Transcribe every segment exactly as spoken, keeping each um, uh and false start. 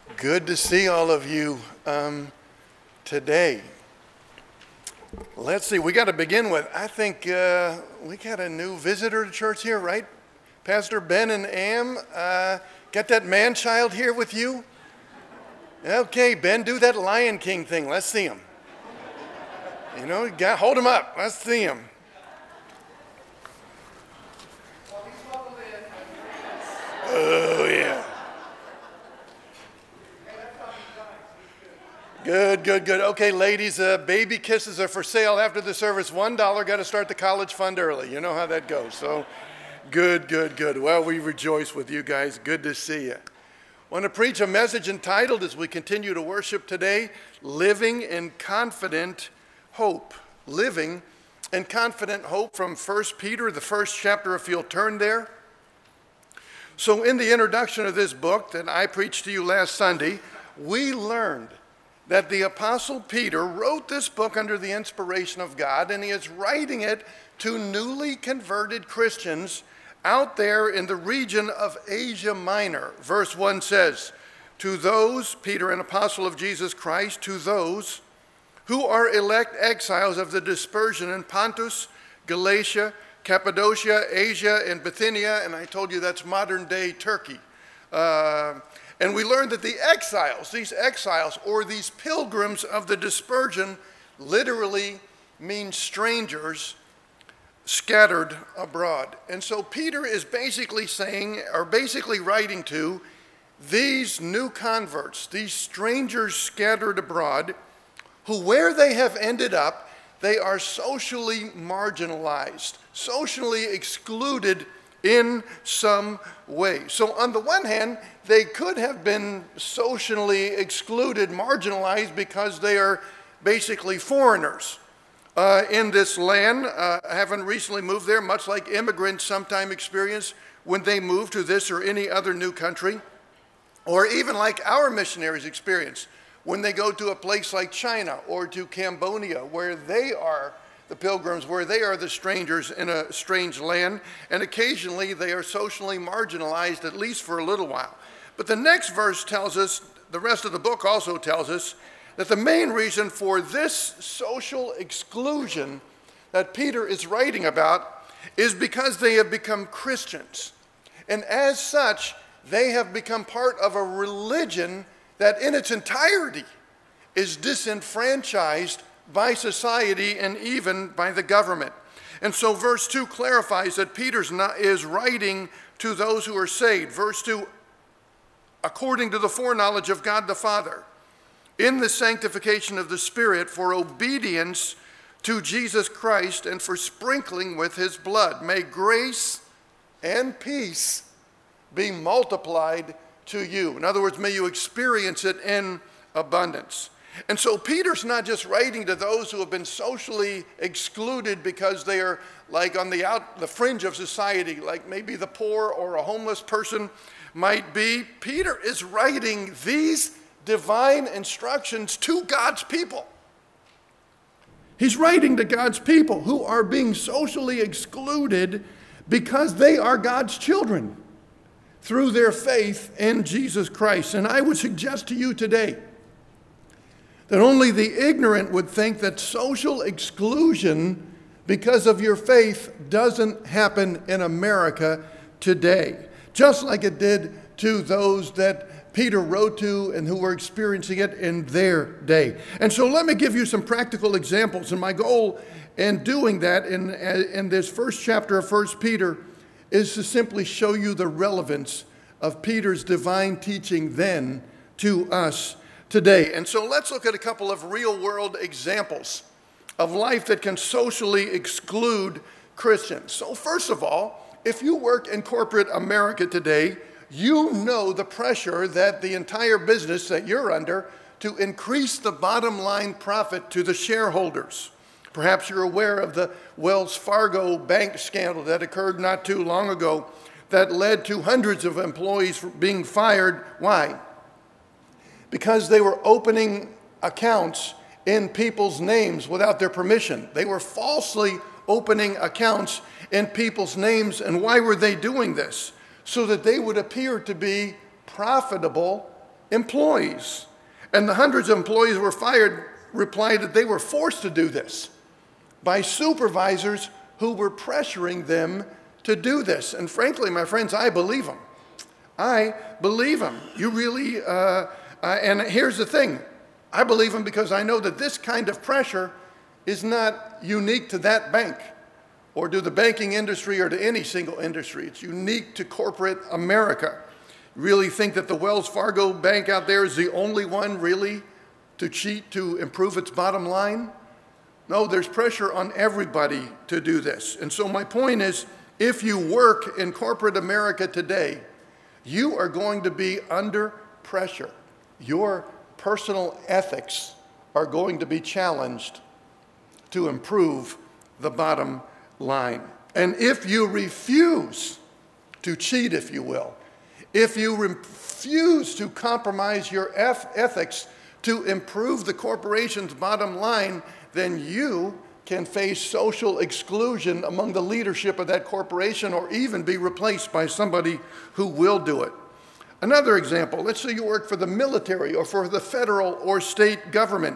Good to see all of you um, today. Let's see, we got to begin with, I think uh, we got a new visitor to church here, right? Pastor Ben and Am, uh, got that man-child here with you? Okay, Ben, do that Lion King thing. Let's see him. You know, got, hold him up. Let's see him. Oh, yeah. Good, good, good. Okay, ladies, uh, baby kisses are for sale after the service. One dollar, got to start the college fund early. You know how that goes. So, good, good, good. Well, we rejoice with you guys. Good to see you. I want to preach a message entitled, as we continue to worship today, Living in Confident Hope. Living in Confident Hope from First Peter, the first chapter, if you'll turn there. So in the introduction of this book that I preached to you last Sunday, we learned that the Apostle Peter wrote this book under the inspiration of God, and he is writing it to newly converted Christians out there in the region of Asia Minor. Verse one says, to those, Peter, an apostle of Jesus Christ, to those who are elect exiles of the dispersion in Pontus, Galatia, Cappadocia, Asia, and Bithynia, and I told you that's modern-day Turkey. Uh, And we learned that the exiles, these exiles, or these pilgrims of the dispersion, literally mean strangers scattered abroad. And so Peter is basically saying, or basically writing to these new converts, these strangers scattered abroad, who where they have ended up, they are socially marginalized, socially excluded in some way. So on the one hand, they could have been socially excluded, marginalized, because they are basically foreigners uh, in this land, uh, haven't recently moved there, much like immigrants sometimes experience when they move to this or any other new country, or even like our missionaries experience when they go to a place like China or to Cambodia, where they are the pilgrims, where they are the strangers in a strange land, and occasionally they are socially marginalized, at least for a little while. But the next verse tells us, the rest of the book also tells us, that the main reason for this social exclusion that Peter is writing about is because they have become Christians. And as such, they have become part of a religion that in its entirety is disenfranchised by society and even by the government. And so verse two clarifies that Peter is writing to those who are saved. Verse two, according to the foreknowledge of God the Father, in the sanctification of the Spirit, for obedience to Jesus Christ and for sprinkling with his blood, may grace and peace be multiplied to you. In other words, may you experience it in abundance. And so Peter's not just writing to those who have been socially excluded because they are like on the out, the fringe of society, like maybe the poor or a homeless person might be. Peter is writing these divine instructions to God's people. He's writing to God's people who are being socially excluded because they are God's children through their faith in Jesus Christ. And I would suggest to you today that only the ignorant would think that social exclusion because of your faith doesn't happen in America today, just like it did to those that Peter wrote to and who were experiencing it in their day. And so let me give you some practical examples. And my goal in doing that in, in this first chapter of First Peter is to simply show you the relevance of Peter's divine teaching then to us today. And so let's look at a couple of real-world examples of life that can socially exclude Christians. So first of all, if you work in corporate America today, you know the pressure that the entire business that you're under to increase the bottom line profit to the shareholders. Perhaps you're aware of the Wells Fargo bank scandal that occurred not too long ago that led to hundreds of employees being fired. Why? Because they were opening accounts in people's names without their permission. They were falsely opening accounts in people's names. And why were they doing this? So that they would appear to be profitable employees. And the hundreds of employees who were fired replied that they were forced to do this by supervisors who were pressuring them to do this. And frankly, my friends, I believe them. I believe them. You really, uh, uh, and here's the thing. I believe them because I know that this kind of pressure is not unique to that bank or to the banking industry or to any single industry. It's unique to corporate America. Really think that the Wells Fargo bank out there is the only one really to cheat to improve its bottom line? No, there's pressure on everybody to do this. And so my point is, if you work in corporate America today, you are going to be under pressure. Your personal ethics are going to be challenged to improve the bottom line. And if you refuse to cheat, if you will, if you refuse to compromise your ethics to improve the corporation's bottom line, then you can face social exclusion among the leadership of that corporation or even be replaced by somebody who will do it. Another example, let's say you work for the military or for the federal or state government.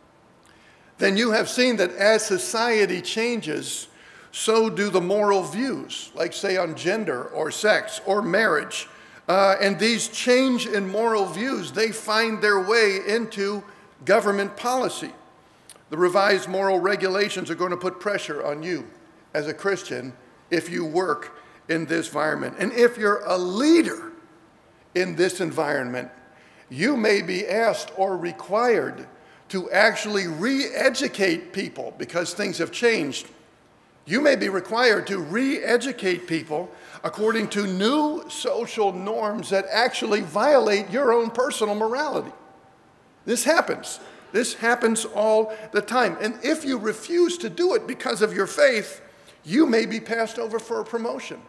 Then you have seen that as society changes, so do the moral views, like say on gender or sex or marriage. Uh, and these change in moral views, they find their way into government policy. The revised moral regulations are going to put pressure on you as a Christian if you work in this environment. And if you're a leader in this environment, you may be asked or required to actually re-educate people because things have changed. You may be required to re-educate people according to new social norms that actually violate your own personal morality. This happens. This happens all the time. And if you refuse to do it because of your faith, you may be passed over for a promotion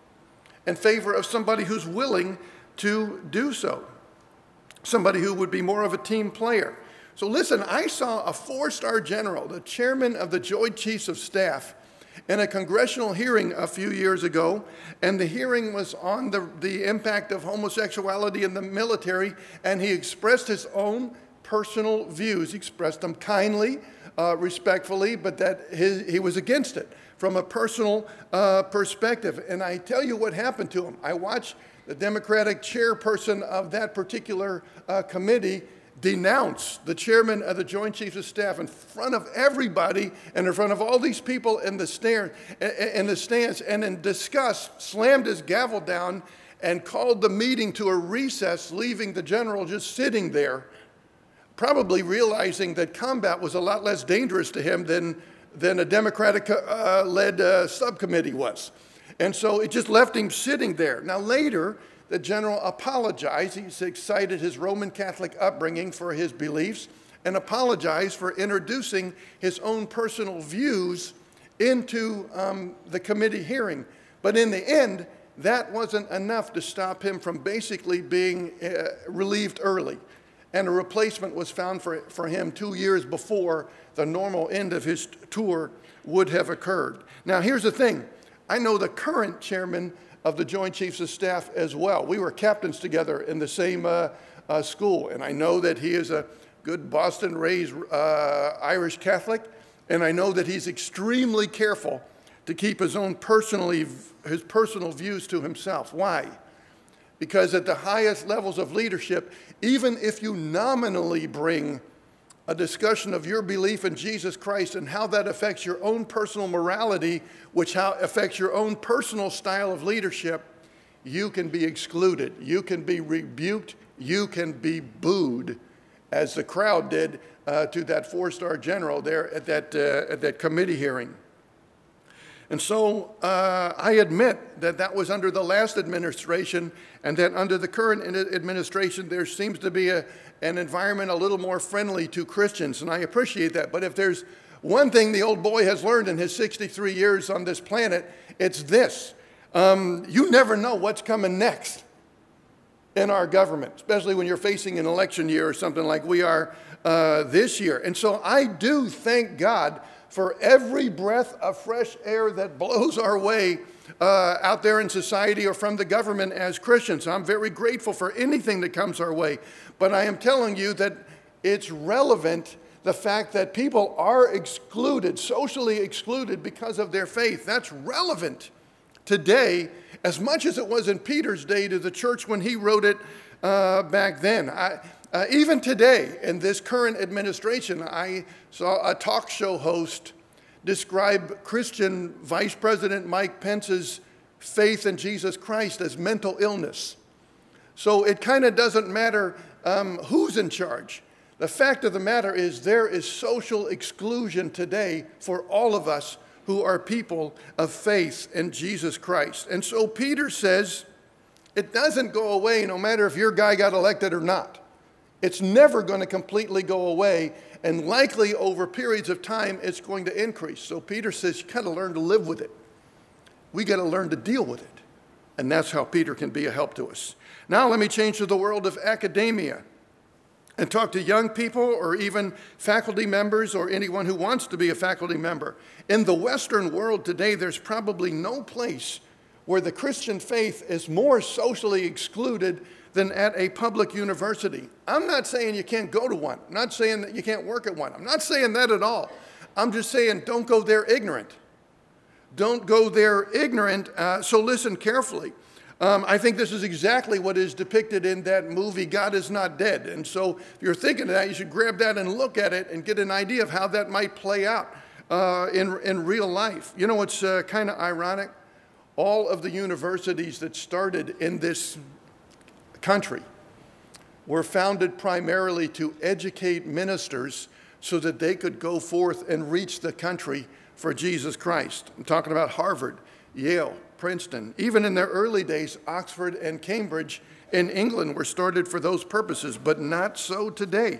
in favor of somebody who's willing to do so, somebody who would be more of a team player. So listen, I saw a four-star general, the chairman of the Joint Chiefs of Staff, in a congressional hearing a few years ago, and the hearing was on the, the impact of homosexuality in the military, and he expressed his own personal views. He expressed them kindly, uh, respectfully, but that his, he was against it from a personal uh, perspective. And I tell you what happened to him. I watched the Democratic chairperson of that particular uh, committee denounce the chairman of the Joint Chiefs of Staff in front of everybody and in front of all these people in the, stand, in the stands, and in disgust slammed his gavel down and called the meeting to a recess, leaving the general just sitting there, probably realizing that combat was a lot less dangerous to him than, than a Democratic-led uh, uh, subcommittee was. And so it just left him sitting there. Now later, the general apologized. He cited his Roman Catholic upbringing for his beliefs and apologized for introducing his own personal views into um, the committee hearing. But in the end, that wasn't enough to stop him from basically being uh, relieved early. And a replacement was found for, for him two years before the normal end of his tour would have occurred. Now, here's the thing. I know the current chairman of the Joint Chiefs of Staff as well. We were captains together in the same uh, uh, school, and I know that he is a good Boston-raised uh, Irish Catholic, and I know that he's extremely careful to keep his own personally, his personal views to himself. Why? Because at the highest levels of leadership, even if you nominally bring a discussion of your belief in Jesus Christ and how that affects your own personal morality, which how affects your own personal style of leadership, you can be excluded, you can be rebuked, you can be booed, as the crowd did uh, to that four-star general there at that, uh, at that committee hearing. And so uh, I admit that that was under the last administration, and that under the current administration there seems to be a, an environment a little more friendly to Christians, and I appreciate that. But if there's one thing the old boy has learned in his sixty-three years on this planet, it's this. Um, you never know what's coming next in our government, especially when you're facing an election year or something like we are uh, this year. And so I do thank God for every breath of fresh air that blows our way uh, out there in society or from the government as Christians. I'm very grateful for anything that comes our way. But I am telling you that it's relevant, the fact that people are excluded, socially excluded because of their faith. That's relevant today as much as it was in Peter's day to the church when he wrote it uh, back then. I, uh, even today, in this current administration, I saw a talk show host describe Christian Vice President Mike Pence's faith in Jesus Christ as mental illness. So it kind of doesn't matter um, who's in charge. The fact of the matter is there is social exclusion today for all of us who are people of faith in Jesus Christ. And so Peter says it doesn't go away no matter if your guy got elected or not. It's never going to completely go away, and likely over periods of time it's going to increase. So Peter says you got to learn to live with it. We got to learn to deal with it. And that's how Peter can be a help to us. Now let me change to the world of academia and talk to young people or even faculty members or anyone who wants to be a faculty member. In the Western world today, there's probably no place where the Christian faith is more socially excluded than at a public university. I'm not saying you can't go to one. I'm not saying that you can't work at one. I'm not saying that at all. I'm just saying don't go there ignorant. Don't go there ignorant. Uh, so listen carefully. Um, I think this is exactly what is depicted in that movie, God Is Not Dead. And so if you're thinking of that, you should grab that and look at it and get an idea of how that might play out uh, in, in real life. You know what's uh, kind of ironic? All of the universities that started in this country were founded primarily to educate ministers so that they could go forth and reach the country for Jesus Christ. I'm talking about Harvard, Yale, Princeton. Even in their early days, Oxford and Cambridge in England were started for those purposes, but not so today.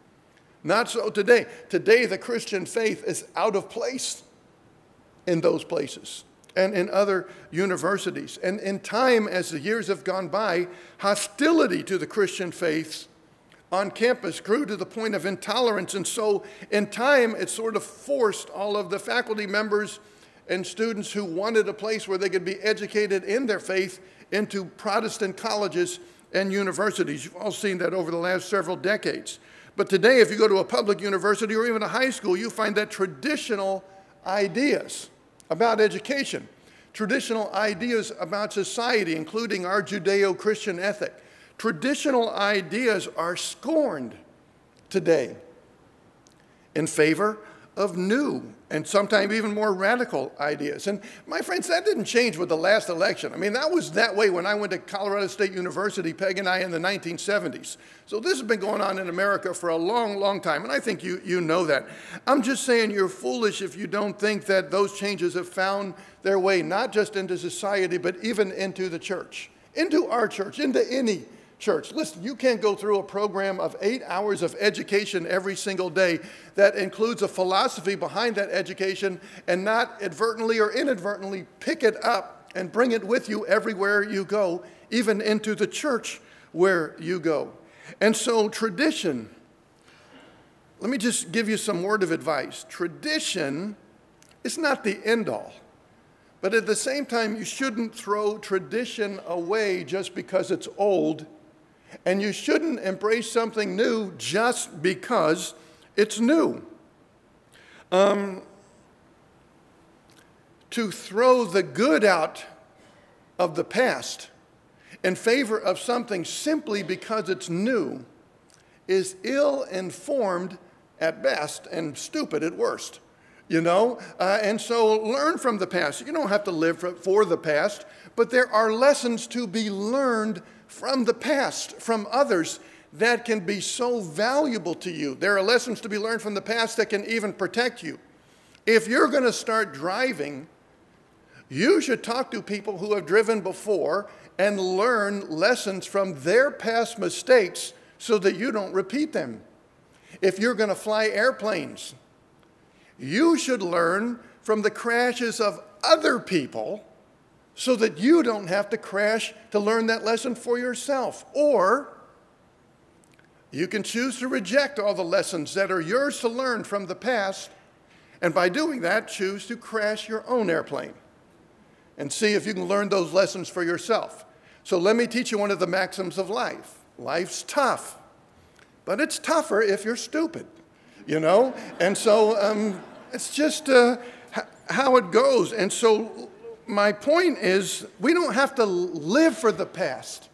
Not so today. Today, the Christian faith is out of place in those places and in other universities. And in time, as the years have gone by, hostility to the Christian faith on campus grew to the point of intolerance. And so in time, it sort of forced all of the faculty members and students who wanted a place where they could be educated in their faith into Protestant colleges and universities. You've all seen that over the last several decades. But today, if you go to a public university or even a high school, you find that traditional ideas about education, traditional ideas about society, including our Judeo-Christian ethic, traditional ideas are scorned today in favor of new and sometimes even more radical ideas. And my friends, that didn't change with the last election. I mean, that was that way when I went to Colorado State University, Peg and I, in the nineteen seventies. So this has been going on in America for a long, long time, and I think you, you know that. I'm just saying you're foolish if you don't think that those changes have found their way not just into society, but even into the church, into our church, into any church. Listen, you can't go through a program of eight hours of education every single day that includes a philosophy behind that education and not advertently or inadvertently pick it up and bring it with you everywhere you go, even into the church where you go. And so tradition, let me just give you some word of advice. Tradition is not the end all. But at the same time, you shouldn't throw tradition away just because it's old. And you shouldn't embrace something new just because it's new. Um, to throw the good out of the past in favor of something simply because it's new is ill-informed at best and stupid at worst. You know, uh, and so learn from the past. You don't have to live for, for the past, but there are lessons to be learned from the past, from others, that can be so valuable to you. There are lessons to be learned from the past that can even protect you. If you're going to start driving, you should talk to people who have driven before and learn lessons from their past mistakes so that you don't repeat them. If you're going to fly airplanes, you should learn from the crashes of other people so that you don't have to crash to learn that lesson for yourself. Or you can choose to reject all the lessons that are yours to learn from the past And by doing that, choose to crash your own airplane and see if you can learn those lessons for yourself. So let me teach you one of the maxims of life. Life's tough, but it's tougher if you're stupid, you know? And so um, it's just uh, h- how it goes. And so my point is, we don't have to live for the past.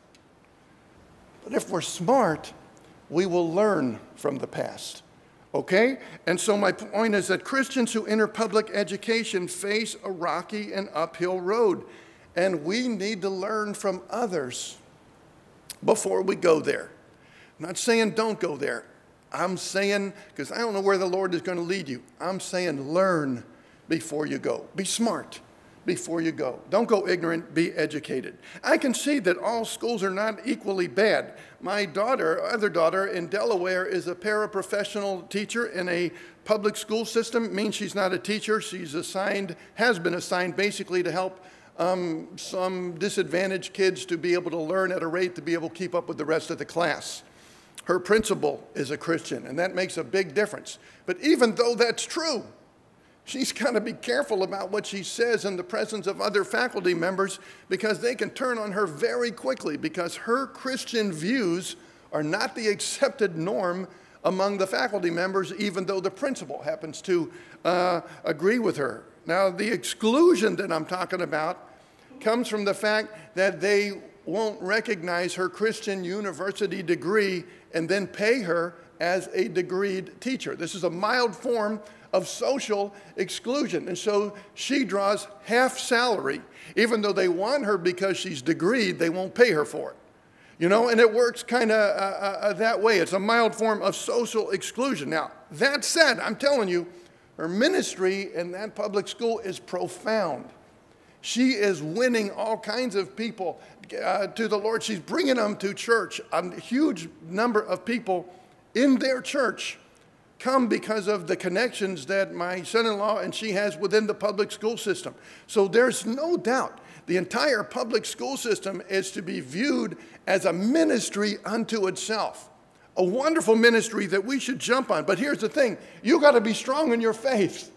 But if we're smart, we will learn from the past. Okay? And so my point is that Christians who enter public education face a rocky and uphill road. And we need to learn from others before we go there. I'm not saying don't go there. I'm saying, because I don't know where the Lord is going to lead you, I'm saying learn before you go. Be smart before you go. Don't go ignorant, be educated. I can see that all schools are not equally bad. My daughter, other daughter in Delaware, is a paraprofessional teacher in a public school system. It means she's not a teacher. She's assigned, has been assigned basically to help um, some disadvantaged kids to be able to learn at a rate to be able to keep up with the rest of the class. Her principal is a Christian, and that makes a big difference. But even though that's true, she's got to be careful about what she says in the presence of other faculty members, because they can turn on her very quickly, because her Christian views are not the accepted norm among the faculty members, even though the principal happens to uh, agree with her. Now, the exclusion that I'm talking about comes from the fact that they won't recognize her Christian university degree and then pay her as a degreed teacher. This is a mild form of social exclusion. And so she draws half salary. Even though they want her because she's degreed, they won't pay her for it. You know, and it works kind of uh, uh, that way. It's a mild form of social exclusion. Now, that said, I'm telling you, her ministry in that public school is profound. She is winning all kinds of people uh, to the Lord. She's bringing them to church. A huge number of people in their church come because of the connections that my son-in-law and she has within the public school system. So there's no doubt the entire public school system is to be viewed as a ministry unto itself, a wonderful ministry that we should jump on. But here's the thing, you got to be strong in your faith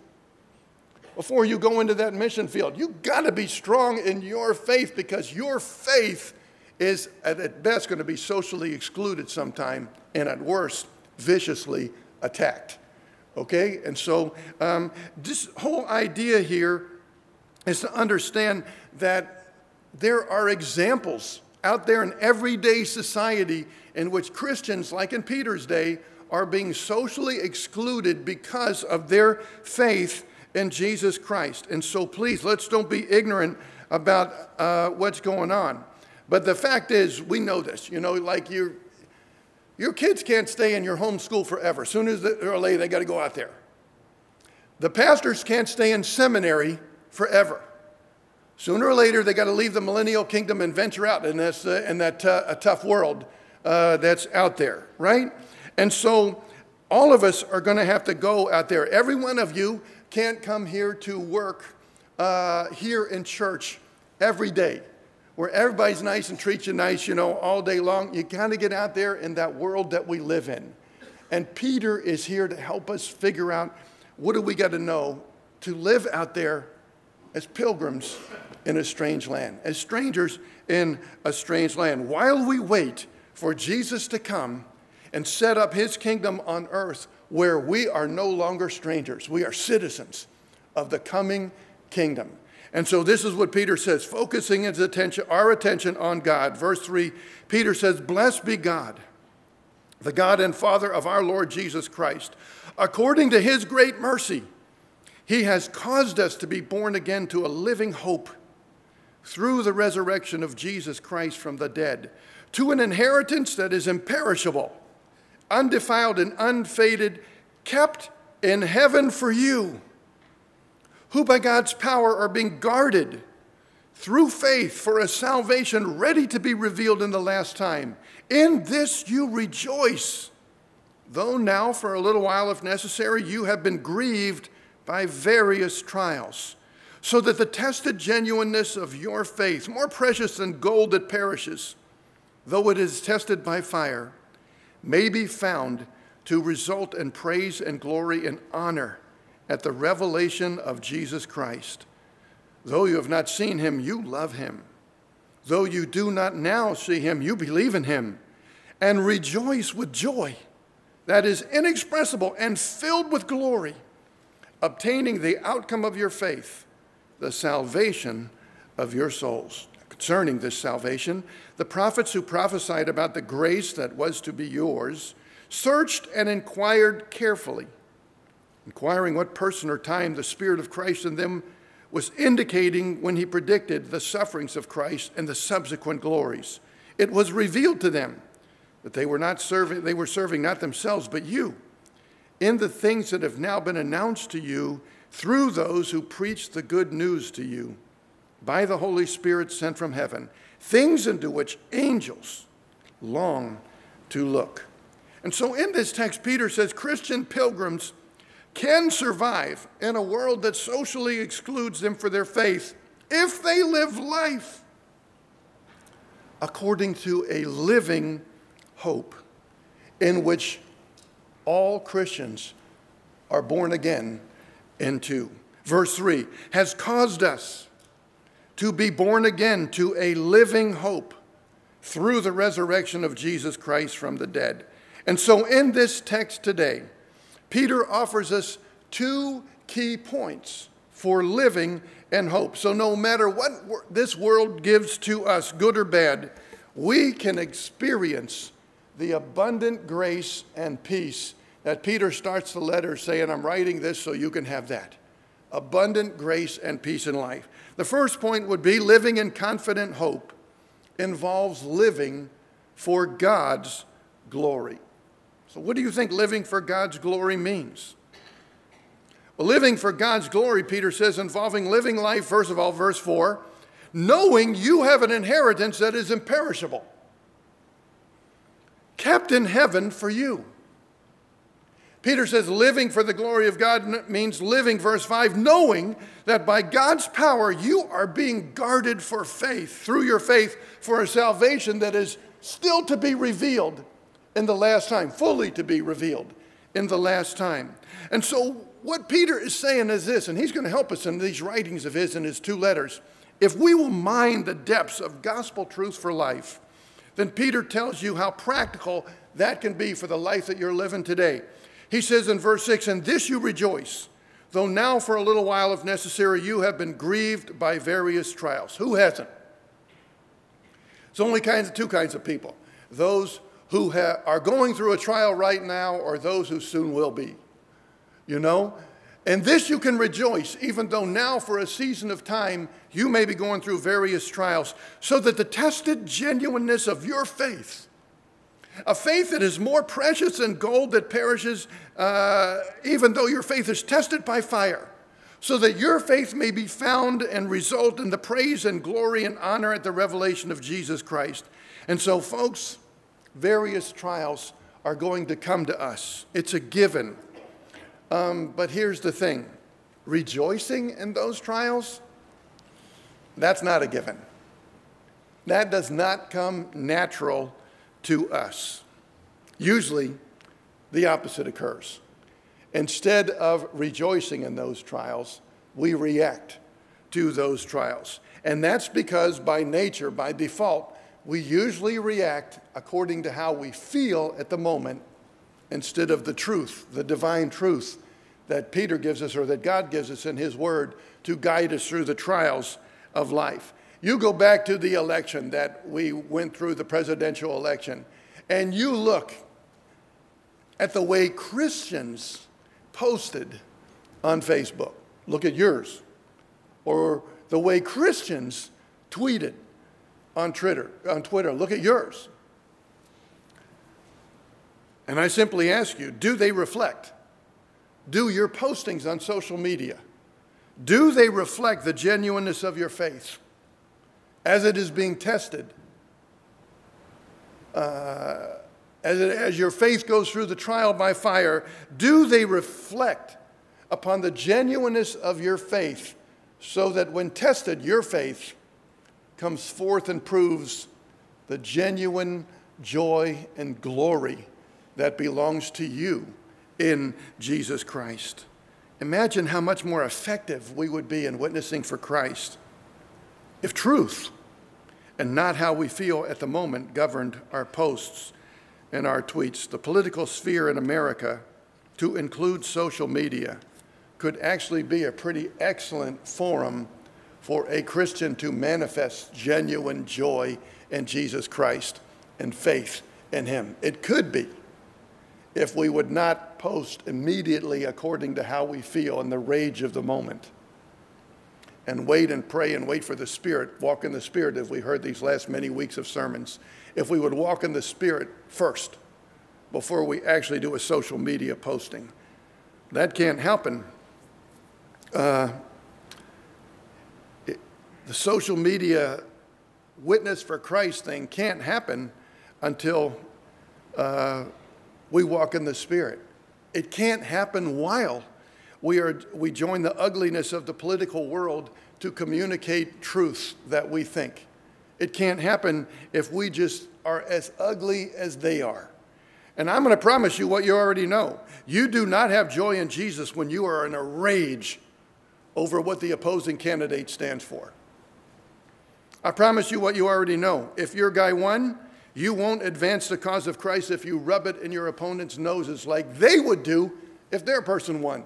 before you go into that mission field. You got to be strong in your faith, because your faith is at best going to be socially excluded sometime, and at worst, viciously attacked. Okay? And so um, this whole idea here is to understand that there are examples out there in everyday society in which Christians, like in Peter's day, are being socially excluded because of their faith in Jesus Christ. And so please, let's don't be ignorant about uh, what's going on. But the fact is, we know this. You know, like you Your kids can't stay in your home school forever. As soon as they're late, they got to go out there. The pastors can't stay in seminary forever. Sooner or later, they got to leave the millennial kingdom and venture out in, this, uh, in that uh, a tough world uh, that's out there, right? And so all of us are going to have to go out there. Every one of you can't come here to work uh, here in church every day, where everybody's nice and treats you nice, you know, all day long. You got to get out there in that world that we live in. And Peter is here to help us figure out, what do we got to know to live out there as pilgrims in a strange land, as strangers in a strange land, while we wait for Jesus to come and set up his kingdom on earth, where we are no longer strangers. We are citizens of the coming kingdom. And so this is what Peter says, focusing his attention, our attention on God. Verse three, Peter says, "Blessed be God, the God and Father of our Lord Jesus Christ. According to his great mercy, he has caused us to be born again to a living hope through the resurrection of Jesus Christ from the dead, to an inheritance that is imperishable, undefiled and unfaded, kept in heaven for you, who by God's power are being guarded through faith for a salvation ready to be revealed in the last time. In this you rejoice, though now for a little while, if necessary, you have been grieved by various trials, so that the tested genuineness of your faith, more precious than gold that perishes, though it is tested by fire, may be found to result in praise and glory and honor at the revelation of Jesus Christ. Though you have not seen him, you love him. Though you do not now see him, you believe in him and rejoice with joy that is inexpressible and filled with glory, obtaining the outcome of your faith, the salvation of your souls. Concerning this salvation, the prophets who prophesied about the grace that was to be yours searched and inquired carefully, inquiring what person or time the Spirit of Christ in them was indicating when he predicted the sufferings of Christ and the subsequent glories. It was revealed to them that they were not serving, they were serving not themselves, but you, in the things that have now been announced to you through those who preach the good news to you by the Holy Spirit sent from heaven, things into which angels long to look. And so in this text, Peter says Christian pilgrims can survive in a world that socially excludes them for their faith if they live life according to a living hope in which all Christians are born again into. Verse three, has caused us to be born again to a living hope through the resurrection of Jesus Christ from the dead. And so in this text today, Peter offers us two key points for living in hope. So no matter what this world gives to us, good or bad, we can experience the abundant grace and peace that Peter starts the letter saying, I'm writing this so you can have that. Abundant grace and peace in life. The first point would be living in confident hope involves living for God's glory. So what do you think living for God's glory means? Well, living for God's glory, Peter says, involving living life, first of all, verse four, knowing you have an inheritance that is imperishable, kept in heaven for you. Peter says living for the glory of God means living, verse five, knowing that by God's power you are being guarded for faith, through your faith, for a salvation that is still to be revealed in the last time, fully to be revealed in the last time. And so what Peter is saying is this, and he's going to help us in these writings of his in his two letters. If we will mine the depths of gospel truth for life, then Peter tells you how practical that can be for the life that you're living today. He says in verse six, in this you rejoice, though now for a little while, if necessary, you have been grieved by various trials. Who hasn't? There's only kinds of two kinds of people. Those who ha- are going through a trial right now, or those who soon will be. You know? In this you can rejoice, even though now for a season of time you may be going through various trials, so that the tested genuineness of your faith, a faith that is more precious than gold that perishes, uh, even though your faith is tested by fire, so that your faith may be found and result in the praise and glory and honor at the revelation of Jesus Christ. And so, folks, various trials are going to come to us. It's a given. Um, but here's the thing. Rejoicing in those trials, that's not a given. That does not come natural to us. Usually, the opposite occurs. Instead of rejoicing in those trials, we react to those trials. And that's because by nature, by default, we usually react according to how we feel at the moment instead of the truth, the divine truth that Peter gives us or that God gives us in his word to guide us through the trials of life. You go back to the election that we went through, the presidential election, and you look at the way Christians posted on Facebook. Look at yours. Or the way Christians tweeted on Twitter. On Twitter. Look at yours. And I simply ask you, do they reflect? Do your postings on social media, do they reflect the genuineness of your faith as it is being tested? Uh, as, it, as your faith goes through the trial by fire, do they reflect upon the genuineness of your faith so that when tested, your faith comes forth and proves the genuine joy and glory that belongs to you in Jesus Christ? Imagine how much more effective we would be in witnessing for Christ if truth and not how we feel at the moment governed our posts and our tweets. The political sphere in America, to include social media, could actually be a pretty excellent forum for a Christian to manifest genuine joy in Jesus Christ and faith in him. It could be, if we would not post immediately according to how we feel in the rage of the moment, and wait and pray and wait for the Spirit, walk in the Spirit, as we heard these last many weeks of sermons. If we would walk in the Spirit first before we actually do a social media posting. That can't happen. Uh, it, the social media witness for Christ thing can't happen until uh, we walk in the Spirit. It can't happen while we are we join the ugliness of the political world to communicate truths that we think. It can't happen if we just are as ugly as they are. And I'm going to promise you what you already know. You do not have joy in Jesus when you are in a rage over what the opposing candidate stands for. I promise you what you already know. If your guy won, you won't advance the cause of Christ if you rub it in your opponent's noses like they would do if their person won.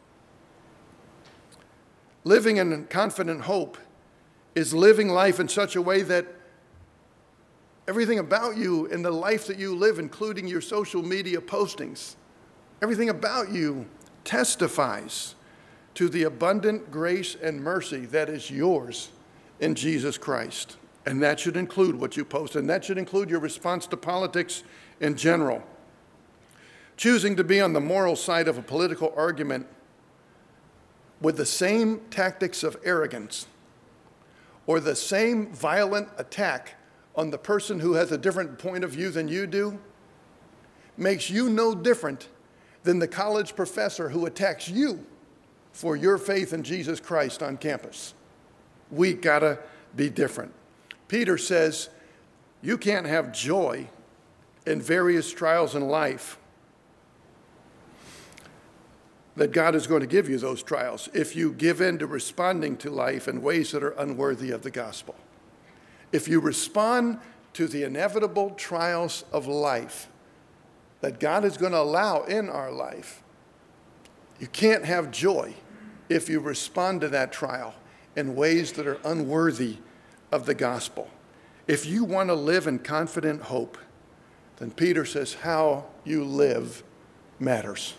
Living in confident hope is living life in such a way that everything about you in the life that you live, including your social media postings, everything about you testifies to the abundant grace and mercy that is yours in Jesus Christ. And that should include what you post, and that should include your response to politics in general. Choosing to be on the moral side of a political argument with the same tactics of arrogance or the same violent attack on the person who has a different point of view than you do makes you no different than the college professor who attacks you for your faith in Jesus Christ on campus. We gotta be different. Peter says you can't have joy in various trials in life, that God is going to give you those trials if you give in to responding to life in ways that are unworthy of the gospel. If you respond to the inevitable trials of life that God is going to allow in our life, you can't have joy if you respond to that trial in ways that are unworthy of the gospel. If you want to live in confident hope, then Peter says how you live matters.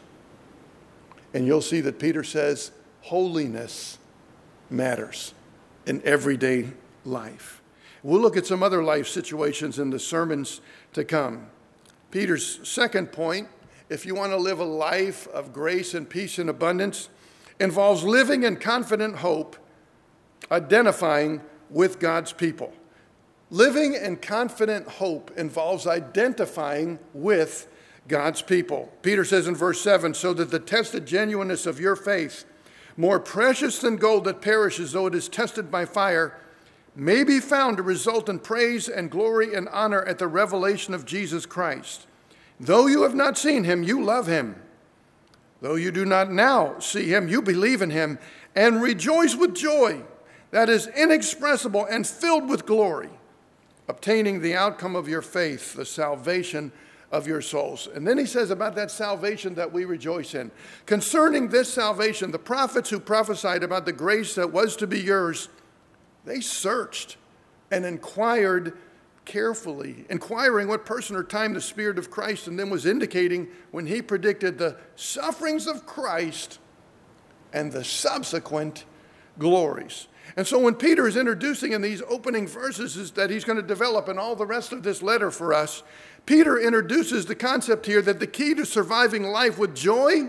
And you'll see that Peter says holiness matters in everyday life. We'll look at some other life situations in the sermons to come. Peter's second point, if you want to live a life of grace and peace and abundance, involves living in confident hope, identifying with God's people. Living in confident hope involves identifying with God's people. Peter says in verse seven, so that the tested genuineness of your faith, more precious than gold that perishes though it is tested by fire, may be found to result in praise and glory and honor at the revelation of Jesus Christ. Though you have not seen him, you love him. Though you do not now see him, you believe in him and rejoice with joy that is inexpressible and filled with glory, obtaining the outcome of your faith, the salvation of your souls. And then he says about that salvation that we rejoice in. Concerning this salvation, the prophets who prophesied about the grace that was to be yours, they searched and inquired carefully, inquiring what person or time the Spirit of Christ in them was indicating when he predicted the sufferings of Christ and the subsequent glories. And so when Peter is introducing in these opening verses is that he's going to develop in all the rest of this letter for us, Peter introduces the concept here that the key to surviving life with joy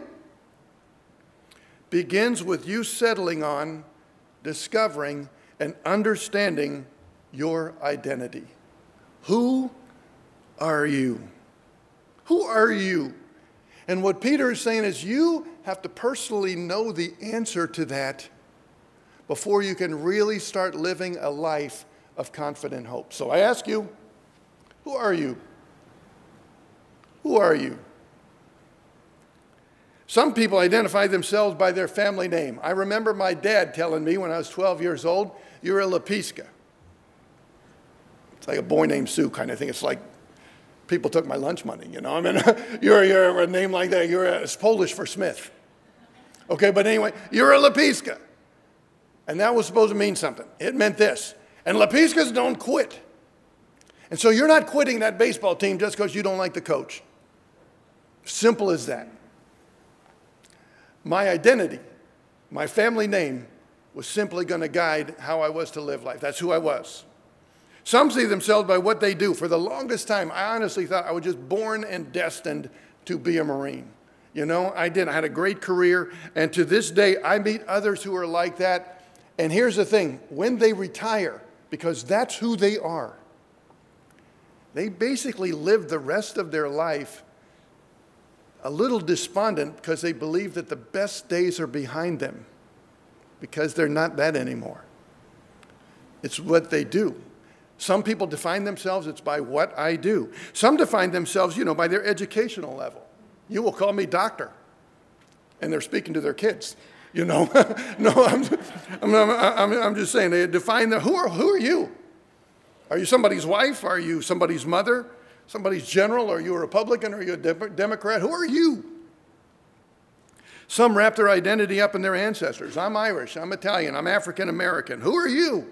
begins with you settling on, discovering, and understanding your identity. Who are you? Who are you? And what Peter is saying is you have to personally know the answer to that before you can really start living a life of confident hope. So I ask you, who are you? Who are you? Some people identify themselves by their family name. I remember my dad telling me when I was twelve years old, "You're a Lepiska." It's like a boy named Sue kind of thing. It's like people took my lunch money, you know. I mean, you're, you're a name like that. You're a, it's Polish for Smith. Okay, but anyway, you're a Lepiska. And that was supposed to mean something. It meant this. And Lepiskas don't quit. And so you're not quitting that baseball team just because you don't like the coach. Simple as that. My identity, my family name, was simply going to guide how I was to live life. That's who I was. Some see themselves by what they do. For the longest time, I honestly thought I was just born and destined to be a Marine. You know, I did. I had a great career. And to this day, I meet others who are like that. And here's the thing. When they retire, because that's who they are, they basically live the rest of their life a little despondent because they believe that the best days are behind them because they're not that anymore. It's what they do. Some people define themselves, it's by what I do. Some define themselves, you know, by their educational level. You will call me doctor. And they're speaking to their kids, you know. no, I'm, I'm, I'm, I'm just saying, they define them. Who are, who are you? Are you somebody's wife? Are you somebody's mother? Somebody's general? Are you a Republican? Are you a de- Democrat? Who are you? Some wrap their identity up in their ancestors. I'm Irish, I'm Italian, I'm African American. Who are you?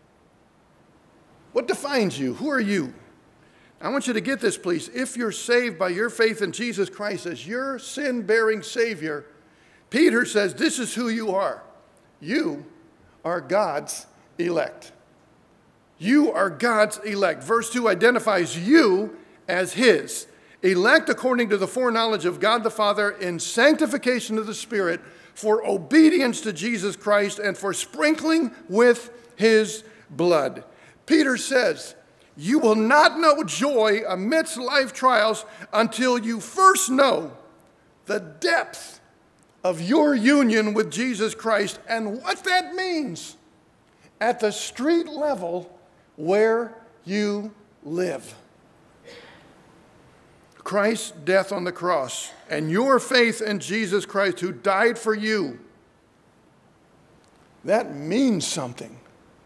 What defines you? Who are you? I want you to get this, please. If you're saved by your faith in Jesus Christ as your sin-bearing Savior, Peter says this is who you are. You are God's elect. You are God's elect. Verse two identifies you as his. Elect according to the foreknowledge of God the Father in sanctification of the Spirit for obedience to Jesus Christ and for sprinkling with his blood. Peter says, you will not know joy amidst life trials until you first know the depth of your union with Jesus Christ and what that means at the street level where you live. Christ's death on the cross and your faith in Jesus Christ who died for you, that means something.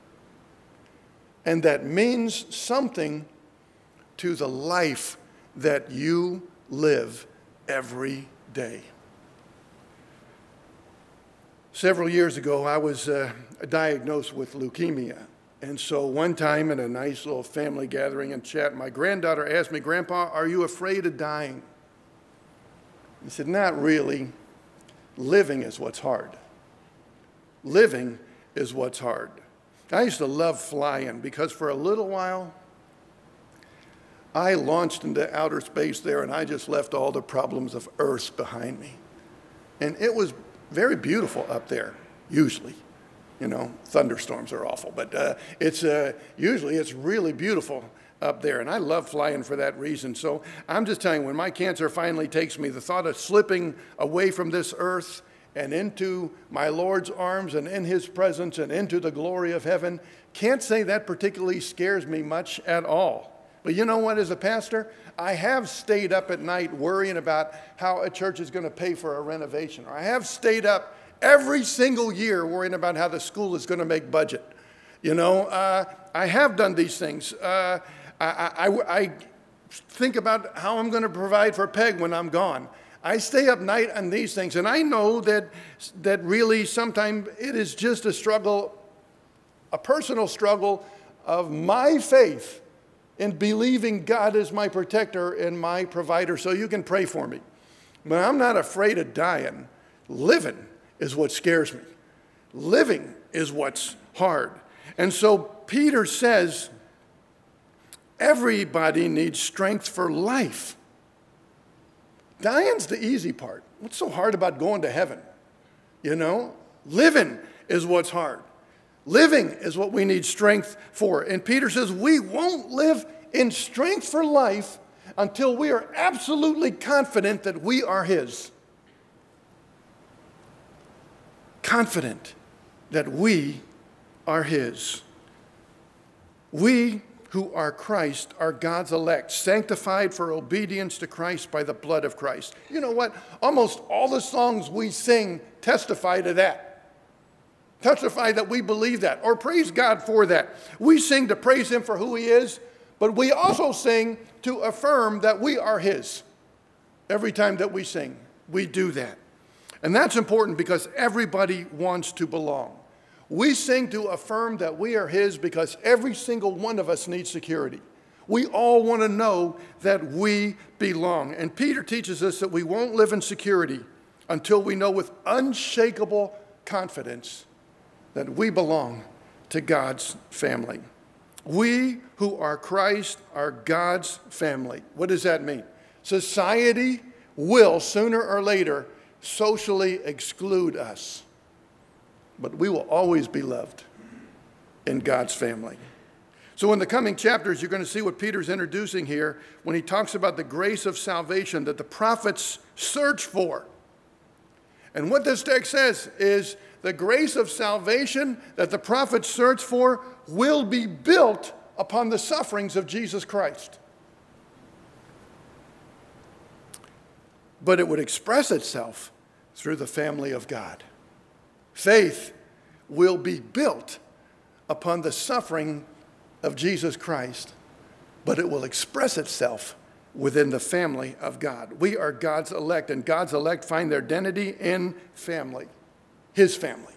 And that means something to the life that you live every day. Several years ago, I was uh, diagnosed with leukemia. And so one time in a nice little family gathering and chat, my granddaughter asked me, "Grandpa, are you afraid of dying?" I said, "Not really. Living is what's hard. Living is what's hard." I used to love flying because for a little while, I launched into outer space there and I just left all the problems of Earth behind me. And it was very beautiful up there, usually. You know, thunderstorms are awful, but uh, it's uh, usually it's really beautiful up there. And I love flying for that reason. So I'm just telling you, when my cancer finally takes me, the thought of slipping away from this earth and into my Lord's arms and in his presence and into the glory of heaven, can't say that particularly scares me much at all. But you know what, as a pastor, I have stayed up at night worrying about how a church is going to pay for a renovation. Or I have stayed up every single year worrying about how the school is going to make budget. You know, uh, I have done these things. Uh, I, I, I think about how I'm going to provide for Peg when I'm gone. I stay up night on these things, and I know that, that really sometimes it is just a struggle, a personal struggle of my faith in believing God is my protector and my provider, so you can pray for me. But I'm not afraid of dying. Living is what scares me. Living is what's hard. And so Peter says, everybody needs strength for life. Dying's the easy part. What's so hard about going to heaven? You know, living is what's hard. Living is what we need strength for. And Peter says we won't live in strength for life until we are absolutely confident that we are his. Confident that we are his. We who are Christ are God's elect, sanctified for obedience to Christ by the blood of Christ. You know what? Almost all the songs we sing testify to that. Testify that we believe that, or praise God for that. We sing to praise him for who he is, but we also sing to affirm that we are his. Every time that we sing, we do that. And that's important because everybody wants to belong. We sing to affirm that we are his because every single one of us needs security. We all want to know that we belong. And Peter teaches us that we won't live in security until we know with unshakable confidence that we belong to God's family. We who are Christ are God's family. What does that mean? Society will, sooner or later, socially exclude us. But we will always be loved in God's family. So in the coming chapters, you're going to see what Peter's introducing here when he talks about the grace of salvation that the prophets search for. And what this text says is the grace of salvation that the prophets search for will be built upon the sufferings of Jesus Christ. But it would express itself through the family of God. Faith will be built upon the suffering of Jesus Christ, but it will express itself within the family of God. We are God's elect, and God's elect find their identity in family, his family.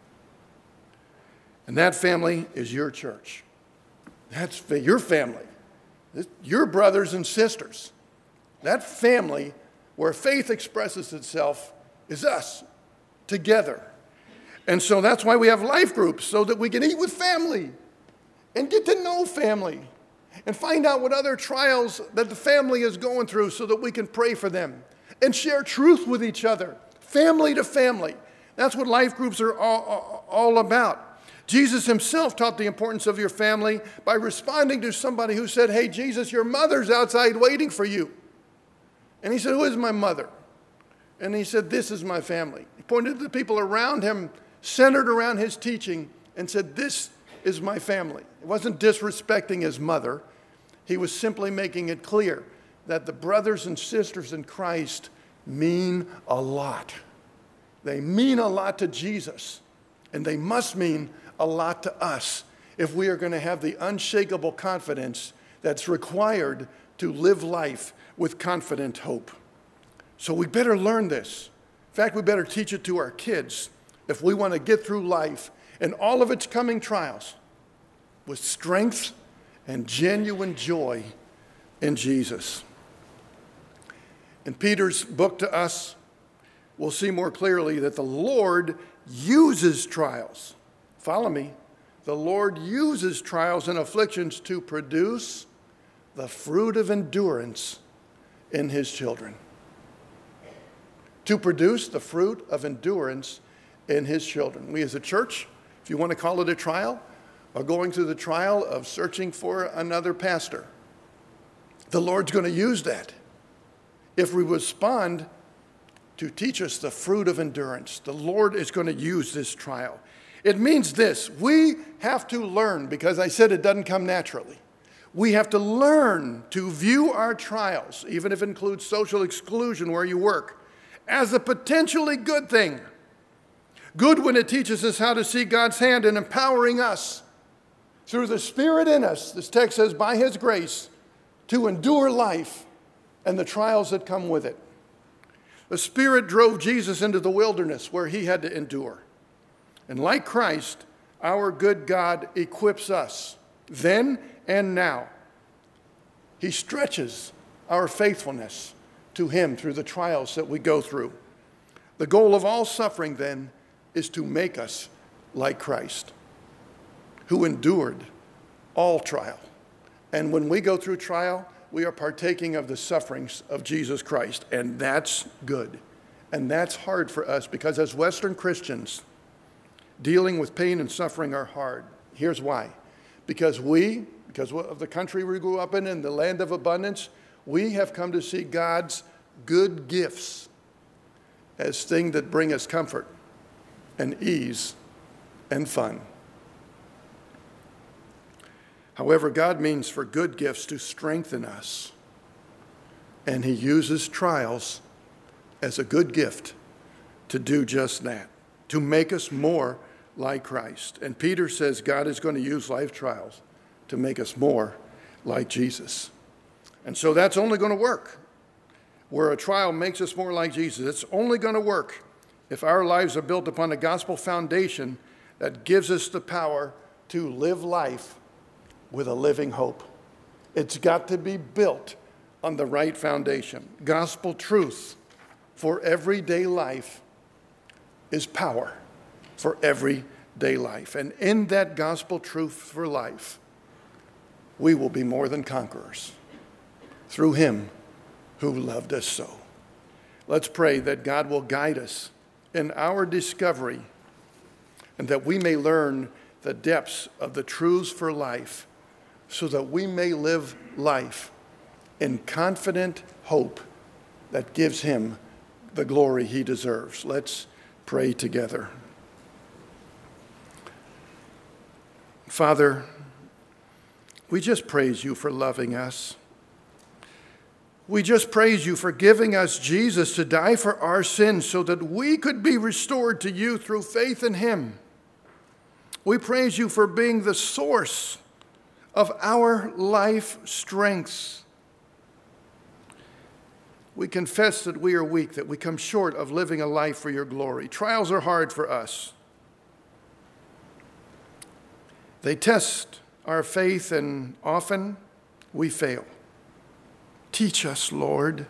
And that family is your church. That's your family, your brothers and sisters. That family where faith expresses itself is us together. And so that's why we have life groups, so that we can eat with family and get to know family and find out what other trials that the family is going through so that we can pray for them and share truth with each other, family to family. That's what life groups are all, all about. Jesus himself taught the importance of your family by responding to somebody who said, "Hey, Jesus, your mother's outside waiting for you." And he said, "Who is my mother?" And he said, "This is my family." He pointed to the people around him, centered around his teaching, and said, "This is my family." It wasn't disrespecting his mother. He was simply making it clear that the brothers and sisters in Christ mean a lot. They mean a lot to Jesus, and they must mean a lot to us if we are going to have the unshakable confidence that's required to live life with confident hope. So we better learn this. In fact, we better teach it to our kids if we want to get through life and all of its coming trials with strength and genuine joy in Jesus. In Peter's book to us, we'll see more clearly that the Lord uses trials. Follow me. The Lord uses trials and afflictions to produce the fruit of endurance in his children. To produce the fruit of endurance in his children. We as a church, if you want to call it a trial, are going through the trial of searching for another pastor. The Lord's going to use that if we respond to teach us the fruit of endurance. The Lord is going to use this trial. It means this: we have to learn, because I said it doesn't come naturally. We have to learn to view our trials, even if it includes social exclusion where you work, as a potentially good thing. Good when it teaches us how to see God's hand in empowering us through the Spirit in us, this text says, by his grace, to endure life and the trials that come with it. The Spirit drove Jesus into the wilderness where he had to endure. And like Christ, our good God equips us then and now. He stretches our faithfulness to him through the trials that we go through. The goal of all suffering, then, is to make us like Christ, who endured all trial. And when we go through trial, we are partaking of the sufferings of Jesus Christ, and that's good. And that's hard for us, because as Western Christians, dealing with pain and suffering are hard. Here's why. Because we, because of the country we grew up in and the land of abundance, we have come to see God's good gifts as things that bring us comfort and ease and fun. However, God means for good gifts to strengthen us. And he uses trials as a good gift to do just that, to make us more like Christ. And Peter says God is going to use life trials to make us more like Jesus. And so that's only going to work. Where a trial makes us more like Jesus, it's only going to work if our lives are built upon a gospel foundation that gives us the power to live life with a living hope. It's got to be built on the right foundation. Gospel truth for everyday life is power for everyday life. And in that gospel truth for life, we will be more than conquerors through him who loved us so. Let's pray that God will guide us in our discovery and that we may learn the depths of the truths for life so that we may live life in confident hope that gives him the glory he deserves. Let's pray together. Father, we just praise you for loving us. We just praise you for giving us Jesus to die for our sins so that we could be restored to you through faith in him. We praise you for being the source of our life strengths. We confess that we are weak, that we come short of living a life for your glory. Trials are hard for us. They test our faith, and often we fail. Teach us, Lord,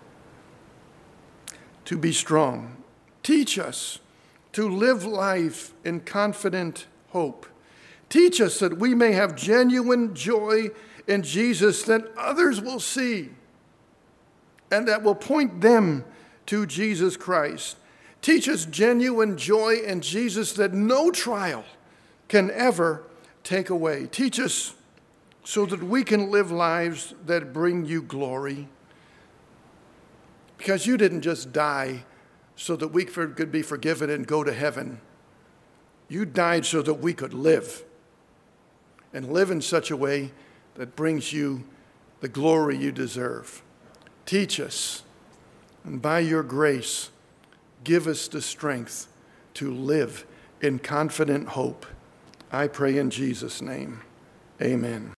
to be strong. Teach us to live life in confident hope. Teach us that we may have genuine joy in Jesus that others will see and that will point them to Jesus Christ. Teach us genuine joy in Jesus that no trial can ever take away. Teach us so that we can live lives that bring you glory. Because you didn't just die so that we could be forgiven and go to heaven. You died so that we could live, and live in such a way that brings you the glory you deserve. Teach us, and by your grace, give us the strength to live in confident hope. I pray in Jesus' name, amen.